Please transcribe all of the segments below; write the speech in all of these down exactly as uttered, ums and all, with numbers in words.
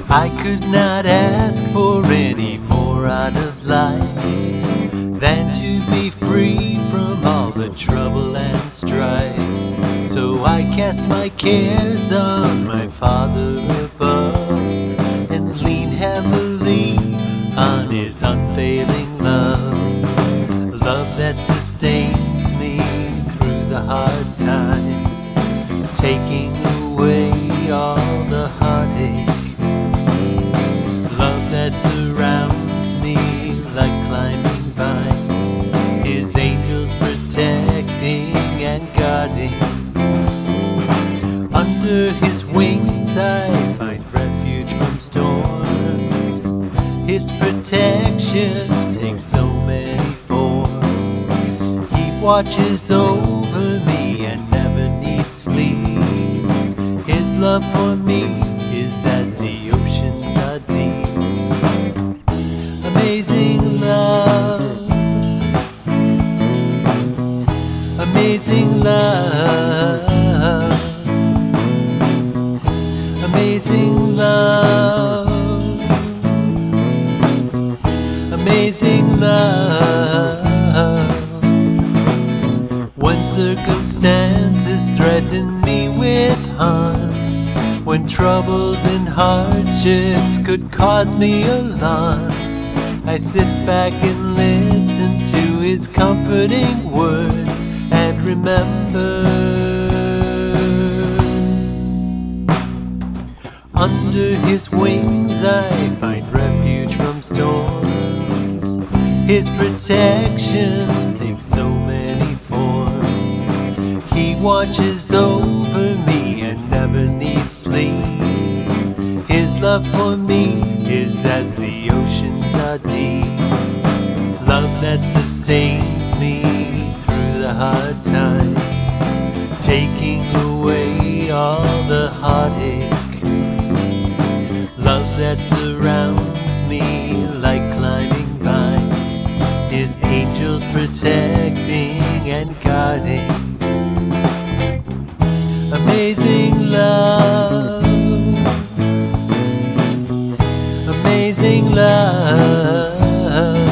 I could not ask for any more out of life than to be free from all the trouble and strife. So I cast my cares on my Father above and lean heavily on His unfailing love. Love that sustains me through the hard times, taking away all the heartache. Love that surrounds me like climbing vines, His angels protecting and guarding. Under His wings I find refuge from storms. His protection takes so many forms. He watches over me and never needs sleep. His love for me is as the oceans are deep. Amazing love, amazing love, amazing love, amazing love. When circumstances threaten me with harm, when troubles and hardships could cause me alarm, I sit back and listen to His comforting words and remember. Under His wings I find refuge from storms. His protection takes so many forms. He watches over me and never needs sleep. His love for me is as the oceans are deep. Love that sustains me through the hard times, taking away all the heartache. Love that surrounds me like climbing vines, His angels protecting and guarding. Amazing love, amazing love,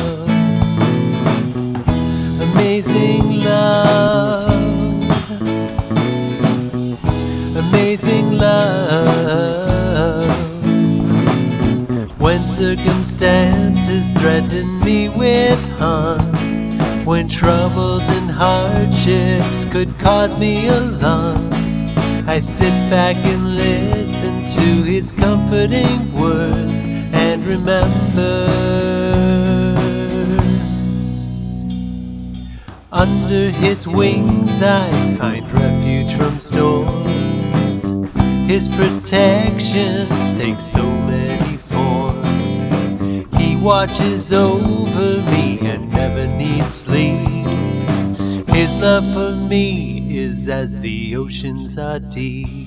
amazing love, amazing love. When circumstances threaten me with harm, when troubles and hardships could cause me alarm, I sit back and listen to His comforting words and remember. Under His wings I find refuge from storms. His protection takes so many forms. He watches over me and never needs sleep. His love for me is as the oceans are deep.